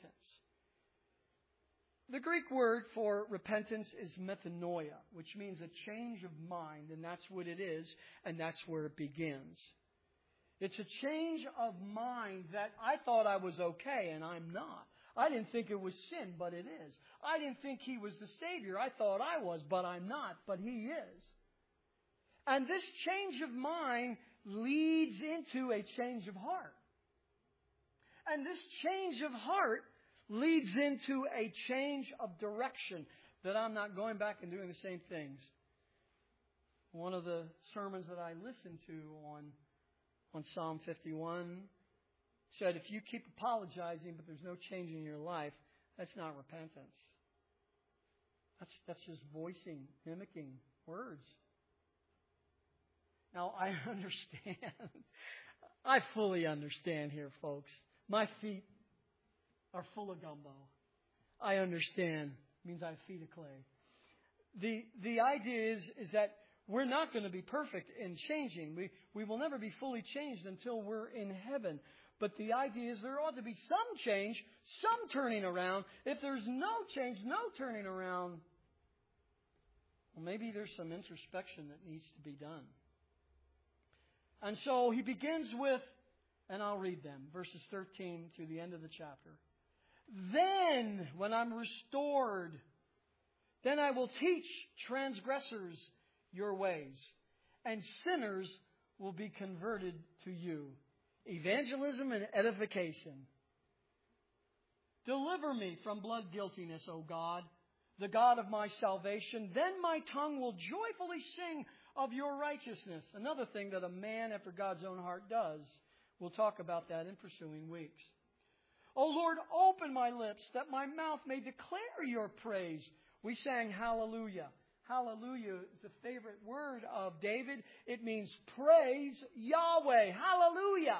The Greek word for repentance is metanoia, which means a change of mind, and that's what it is, and that's where it begins. It's a change of mind that I thought I was okay, and I'm not. I didn't think it was sin, but it is. I didn't think he was the Savior. I thought I was, but I'm not, but he is. And this change of mind leads into a change of heart. And this change of heart leads into a change of direction, that I'm not going back and doing the same things. One of the sermons that I listened to on, on Psalm fifty-one said, if you keep apologizing but there's no change in your life, that's not repentance. That's, that's just voicing, mimicking words. Now, I understand. I fully understand here, folks. My feet are full of gumbo. I understand. It means I have feet of clay. The the idea is, is that we're not going to be perfect in changing. We we will never be fully changed until we're in heaven. But the idea is there ought to be some change, some turning around. If there's no change, no turning around, well, maybe there's some introspection that needs to be done. And so he begins with, and I'll read them, verses thirteen through the end of the chapter. Then, when I'm restored, then I will teach transgressors your ways, and sinners will be converted to you. Evangelism and edification. Deliver me from blood guiltiness, O God, the God of my salvation. Then my tongue will joyfully sing of your righteousness. Another thing that a man after God's own heart does. We'll talk about that in pursuing weeks. O Lord, open my lips that my mouth may declare your praise. We sang hallelujah. Hallelujah is a favorite word of David. It means praise Yahweh. Hallelujah.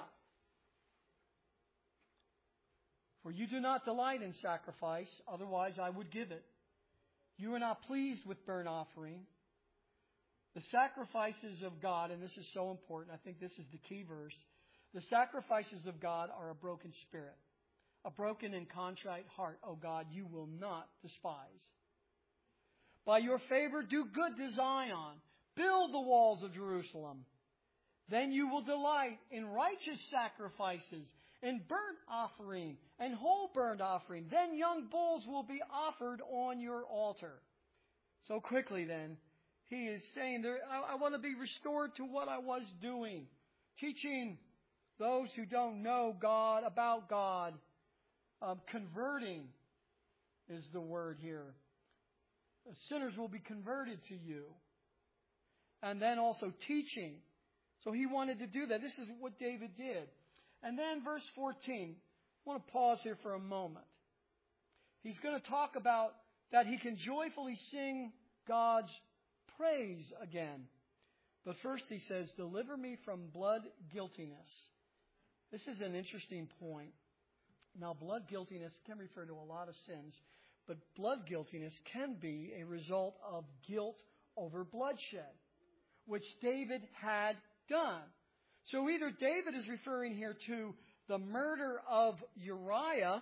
For you do not delight in sacrifice, otherwise I would give it. You are not pleased with burnt offering. The sacrifices of God, and this is so important, I think this is the key verse. The sacrifices of God are a broken spirit. A broken and contrite heart, O God, you will not despise. By your favor, do good to Zion. Build the walls of Jerusalem. Then you will delight in righteous sacrifices, in burnt offering, and whole burnt offering. Then young bulls will be offered on your altar. So quickly then, he is saying, there, I, I want to be restored to what I was doing. Teaching those who don't know God about God. Um, converting is the word here. Sinners will be converted to you. And then also teaching. So he wanted to do that. This is what David did. And then verse fourteen. I want to pause here for a moment. He's going to talk about that he can joyfully sing God's praise again. But first he says, deliver me from blood guiltiness. This is an interesting point. Now, blood guiltiness can refer to a lot of sins, but blood guiltiness can be a result of guilt over bloodshed, which David had done. So either David is referring here to the murder of Uriah,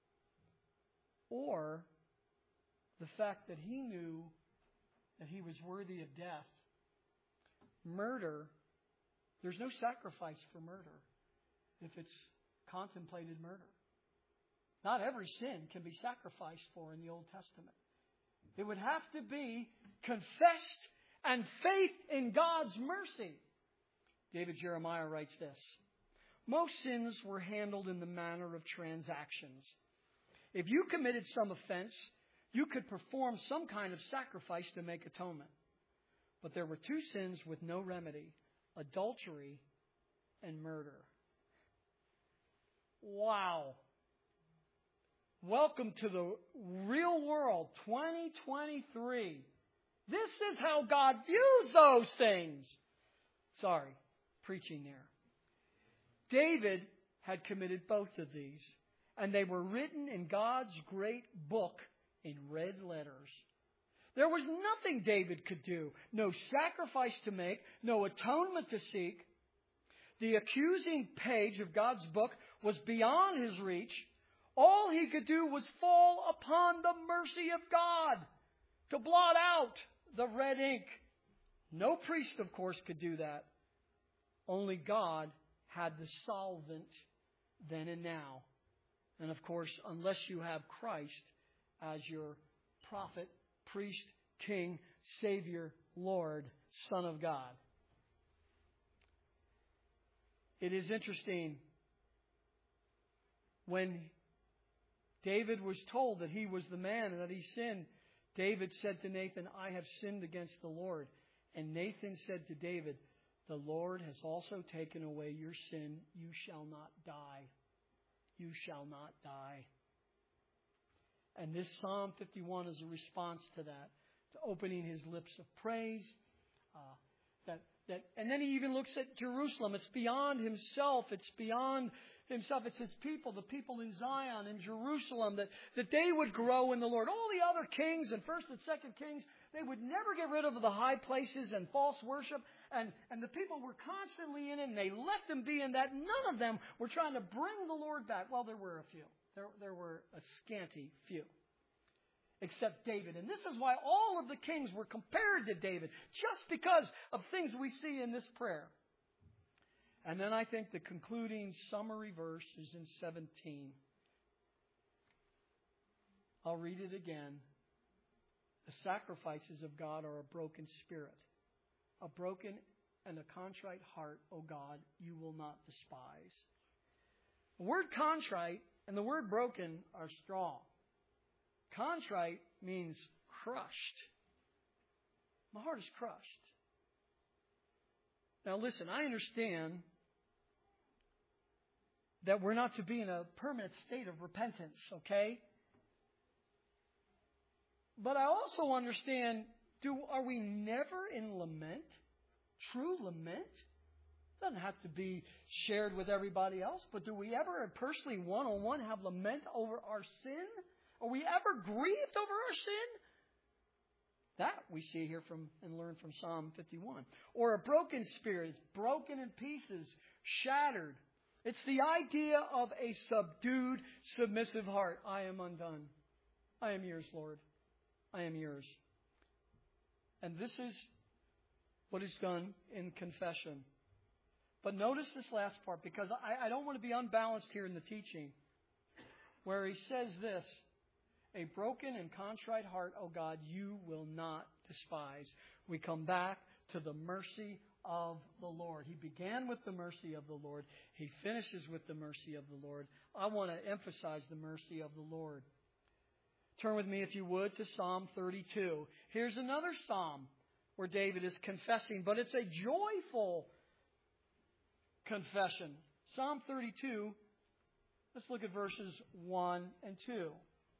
or the fact that he knew that he was worthy of death. Murder, there's no sacrifice for murder if it's contemplated murder. Not every sin can be sacrificed for in the Old Testament. It would have to be confessed and faith in God's mercy. David Jeremiah writes this. Most sins were handled in the manner of transactions. If you committed some offense, you could perform some kind of sacrifice to make atonement. But there were two sins with no remedy, adultery and murder. Wow. Welcome to the real world, twenty twenty-three. This is how God views those things. Sorry, preaching there. David had committed both of these, and they were written in God's great book in red letters. There was nothing David could do, no sacrifice to make, no atonement to seek. The accusing page of God's book was beyond his reach. All he could do was fall upon the mercy of God to blot out the red ink. No priest, of course, could do that. Only God had the solvent then and now. And of course, unless you have Christ as your prophet, priest, king, Savior, Lord, Son of God. It is interesting when David was told that he was the man and that he sinned. David said to Nathan, I have sinned against the Lord. And Nathan said to David, the Lord has also taken away your sin. You shall not die. You shall not die. And this Psalm fifty-one is a response to that, to opening his lips of praise. Uh, that that, and then he even looks at Jerusalem. It's beyond himself. It's beyond himself. It's his people, the people in Zion, in Jerusalem, that, that they would grow in the Lord. All the other kings and first and second kings, they would never get rid of the high places and false worship. And, and the people were constantly in it, and they let them be in that. None of them were trying to bring the Lord back. Well, there were a few. There, there were a scanty few. Except David. And this is why all of the kings were compared to David, just because of things we see in this prayer. And then I think the concluding summary verse is in seventeen. I'll read it again. The sacrifices of God are a broken spirit. A broken and a contrite heart, O God, you will not despise. The word contrite and the word broken are strong. Contrite means crushed. My heart is crushed. Now listen, I understand that we're not to be in a permanent state of repentance, okay? But I also understand, do are we never in lament? True lament? Doesn't have to be shared with everybody else, but do we ever personally one-on-one have lament over our sin? Are we ever grieved over our sin? That we see here from and learn from Psalm fifty-one. Or a broken spirit, it's broken in pieces, shattered. It's the idea of a subdued, submissive heart. I am undone. I am yours, Lord. I am yours. And this is what is done in confession. But notice this last part, because I, I don't want to be unbalanced here in the teaching, where he says this, a broken and contrite heart, O God, you will not despise. We come back to the mercy of the Lord. He began with the mercy of the Lord. He finishes with the mercy of the Lord. I want to emphasize the mercy of the Lord. Turn with me, if you would, to Psalm thirty-two. Here's another psalm where David is confessing, but it's a joyful confession. Psalm thirty-two, let's look at verses one and two.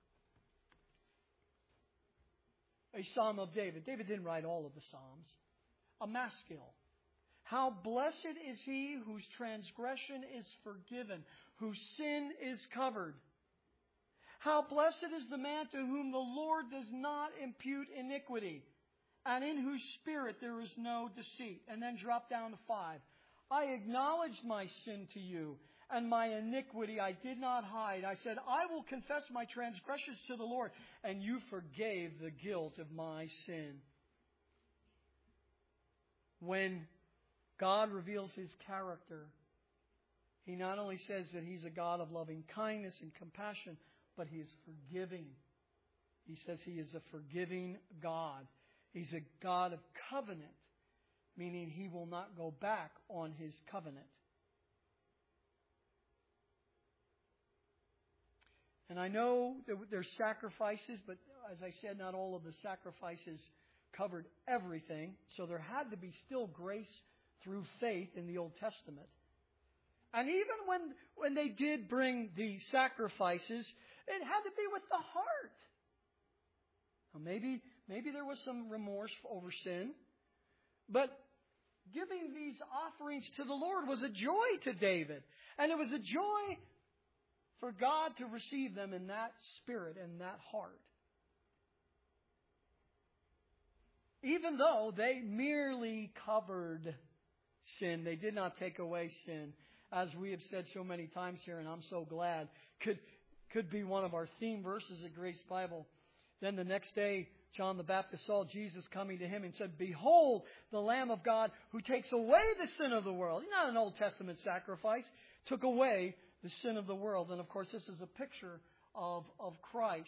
A psalm of David. David didn't write all of the psalms. A maskil. How blessed is he whose transgression is forgiven, whose sin is covered. How blessed is the man to whom the Lord does not impute iniquity, and in whose spirit there is no deceit. And then drop down to five. I acknowledged my sin to you, and my iniquity I did not hide. I said, I will confess my transgressions to the Lord, and you forgave the guilt of my sin. When God reveals His character, He not only says that He's a God of loving kindness and compassion, but He is forgiving. He says He is a forgiving God. He's a God of covenant, meaning He will not go back on His covenant. And I know that there's sacrifices, but as I said, not all of the sacrifices covered everything. So there had to be still grace through faith in the Old Testament. And even when, when they did bring the sacrifices, it had to be with the heart. Now maybe, maybe there was some remorse over sin, but giving these offerings to the Lord was a joy to David. And it was a joy for God to receive them in that spirit and that heart. Even though they merely covered sin, they did not take away sin. As we have said so many times here, and I'm so glad, could could be one of our theme verses at Grace Bible. Then the next day, John the Baptist saw Jesus coming to him and said, Behold, the Lamb of God who takes away the sin of the world. He's not an Old Testament sacrifice. Took away the sin of the world. And of course, this is a picture of, of Christ.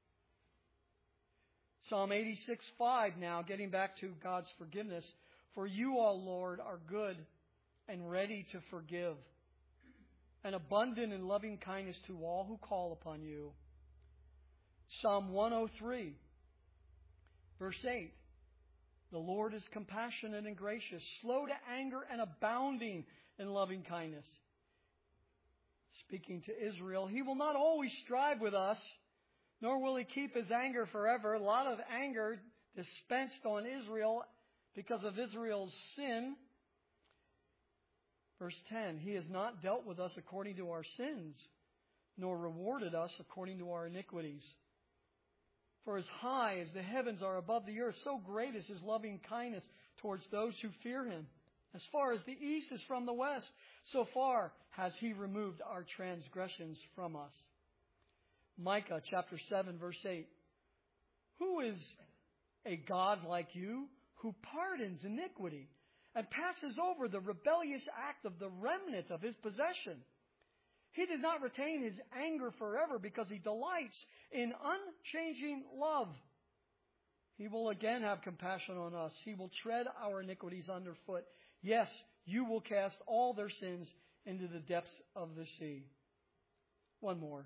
Psalm eighty-six five now, getting back to God's forgiveness. For you, O Lord, are good and ready to forgive, and abundant in loving kindness to all who call upon you. Psalm one oh three, verse eight. The Lord is compassionate and gracious, slow to anger and abounding in loving kindness. Speaking to Israel, He will not always strive with us, nor will He keep His anger forever. A lot of anger dispensed on Israel because of Israel's sin. Verse ten, He has not dealt with us according to our sins, nor rewarded us according to our iniquities. For as high as the heavens are above the earth, so great is His loving kindness towards those who fear Him. As far as the east is from the west, so far has He removed our transgressions from us. Micah chapter seven, verse eight. Who is a God like you, who pardons iniquity and passes over the rebellious act of the remnant of His possession? He does not retain His anger forever because He delights in unchanging love. He will again have compassion on us. He will tread our iniquities underfoot. Yes, you will cast all their sins into the depths of the sea. One more.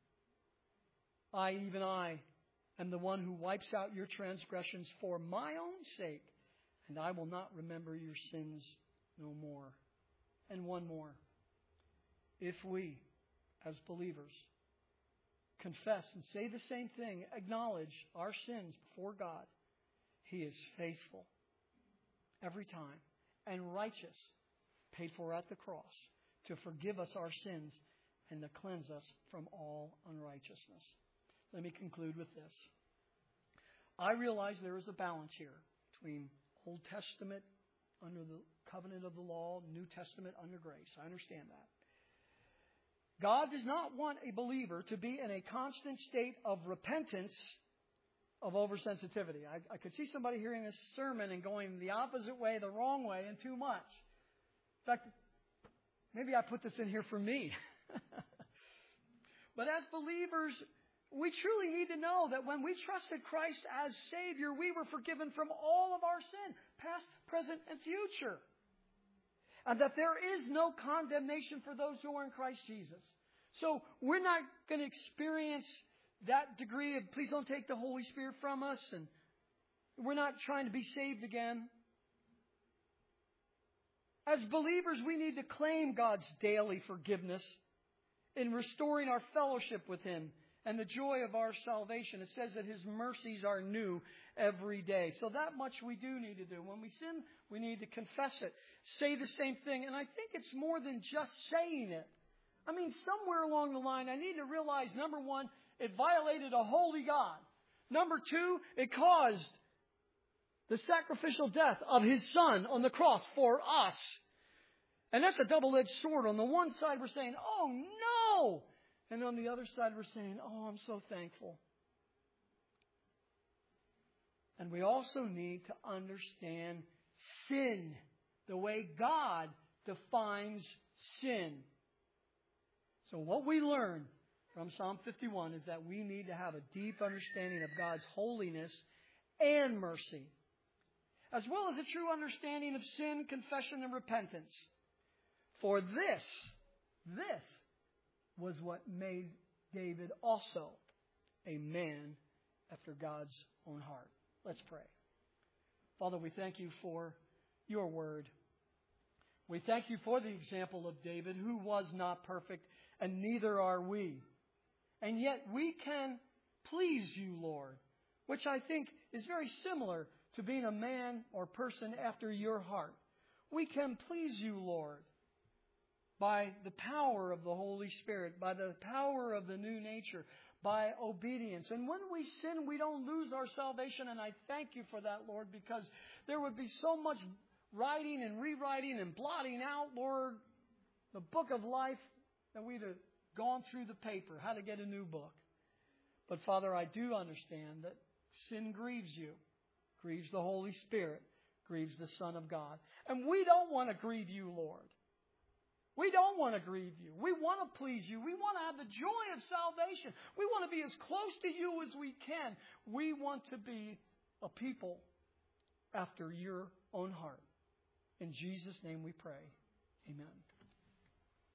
I, even I, am the one who wipes out your transgressions for my own sake, and I will not remember your sins no more. And one more. If we, as believers, confess and say the same thing, acknowledge our sins before God, He is faithful every time and righteous, paid for at the cross, to forgive us our sins and to cleanse us from all unrighteousness. Let me conclude with this. I realize there is a balance here between Old Testament under the covenant of the law, New Testament under grace. I understand that. God does not want a believer to be in a constant state of repentance of oversensitivity. I, I could see somebody hearing this sermon and going the opposite way, the wrong way, and too much. In fact, maybe I put this in here for me. But as believers, we truly need to know that when we trusted Christ as Savior, we were forgiven from all of our sin, past, present, and future. And that there is no condemnation for those who are in Christ Jesus. So we're not going to experience that degree of, please don't take the Holy Spirit from us. And we're not trying to be saved again. As believers, we need to claim God's daily forgiveness in restoring our fellowship with Him and the joy of our salvation. It says that His mercies are new every day. So that much we do need to do. When we sin, we need to confess it. Say the same thing. And I think it's more than just saying it. I mean, somewhere along the line, I need to realize, number one, it violated a holy God. Number two, it caused the sacrificial death of His Son on the cross for us. And that's a double-edged sword. On the one side, we're saying, oh, no. And on the other side, we're saying, oh, I'm so thankful. And we also need to understand sin, the way God defines sin. So what we learn from Psalm fifty-one is that we need to have a deep understanding of God's holiness and mercy, as well as a true understanding of sin, confession, and repentance. For this, this was what made David also a man after God's own heart. Let's pray. Father, we thank You for Your word. We thank You for the example of David, who was not perfect, and neither are we. And yet we can please You, Lord, which I think is very similar to being a man or person after Your heart. We can please You, Lord, by the power of the Holy Spirit, by the power of the new nature, by obedience. And when we sin, we don't lose our salvation. And I thank You for that, Lord, because there would be so much writing and rewriting and blotting out, Lord, the book of life that we'd have gone through the paper, how to get a new book. But Father, I do understand that sin grieves You, grieves the Holy Spirit, grieves the Son of God. And we don't want to grieve You, Lord. We don't want to grieve You. We want to please You. We want to have the joy of salvation. We want to be as close to You as we can. We want to be a people after Your own heart. In Jesus' name we pray. Amen.